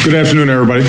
Good afternoon, everybody.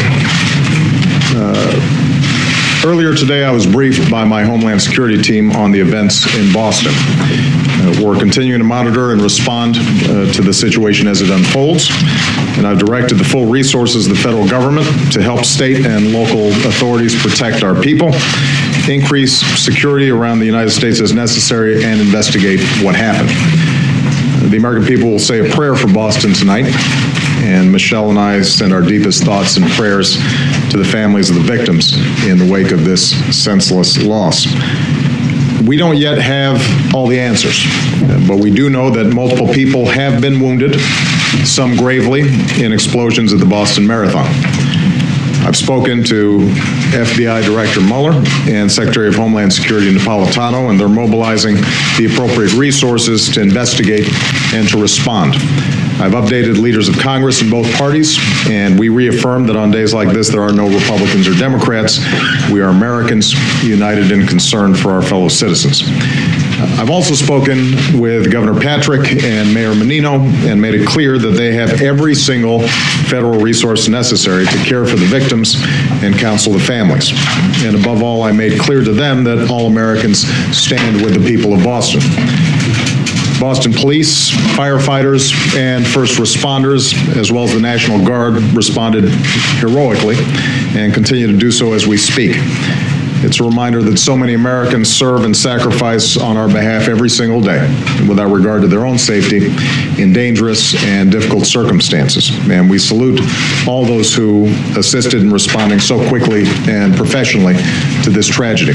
Earlier today, I was briefed by my Homeland Security team on the events in Boston. We're continuing to monitor and respond to the situation as it unfolds, and I've directed the full resources of the federal government to help state and local authorities protect our people, increase security around the United States as necessary, and investigate what happened. The American people will say a prayer for Boston tonight, and Michelle and I send our deepest thoughts and prayers to the families of the victims in the wake of this senseless loss. We don't yet have all the answers, but we do know that multiple people have been wounded, some gravely, in explosions at the Boston Marathon. I've spoken to FBI Director Mueller and Secretary of Homeland Security Napolitano, and they're mobilizing the appropriate resources to investigate and to respond. I've updated leaders of Congress in both parties, and we reaffirm that on days like this, there are no Republicans or Democrats. We are Americans united and concerned for our fellow citizens. I've also spoken with Governor Patrick and Mayor Menino and made it clear that they have every single federal resource necessary to care for the victims and counsel the families. And above all, I made clear to them that all Americans stand with the people of Boston. Boston police, firefighters, and first responders, as well as the National Guard, responded heroically and continue to do so as we speak. It's a reminder that so many Americans serve and sacrifice on our behalf every single day without regard to their own safety in dangerous and difficult circumstances. And we salute all those who assisted in responding so quickly and professionally to this tragedy.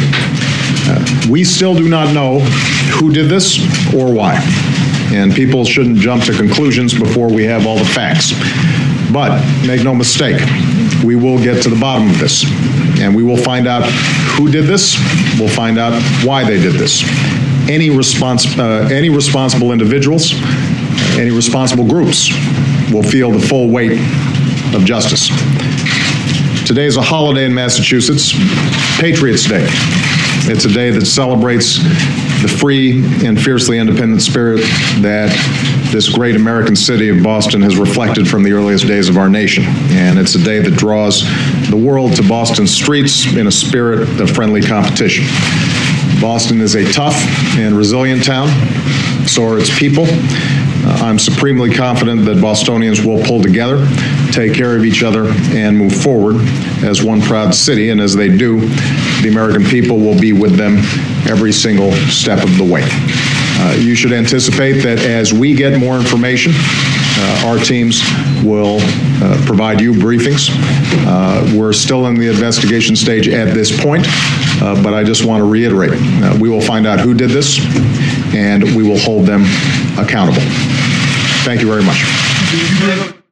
We still do not know who did this or why, and people shouldn't jump to conclusions before we have all the facts. But make no mistake, we will get to the bottom of this, and we will find out who did this. We'll find out why they did this. Any responsible individuals, any responsible groups will feel the full weight of justice. Today is a holiday in Massachusetts, Patriots' Day. It's a day that celebrates the free and fiercely independent spirit that this great American city of Boston has reflected from the earliest days of our nation. And it's a day that draws the world to Boston's streets in a spirit of friendly competition. Boston is a tough and resilient town, so are its people. I'm supremely confident that Bostonians will pull together, take care of each other, and move forward as one proud city. And as they do, the American people will be with them every single step of the way. You should anticipate that as we get more information, our teams will provide you briefings. We're still in the investigation stage at this point, but I just want to reiterate, we will find out who did this, and we will hold them accountable. Thank you very much.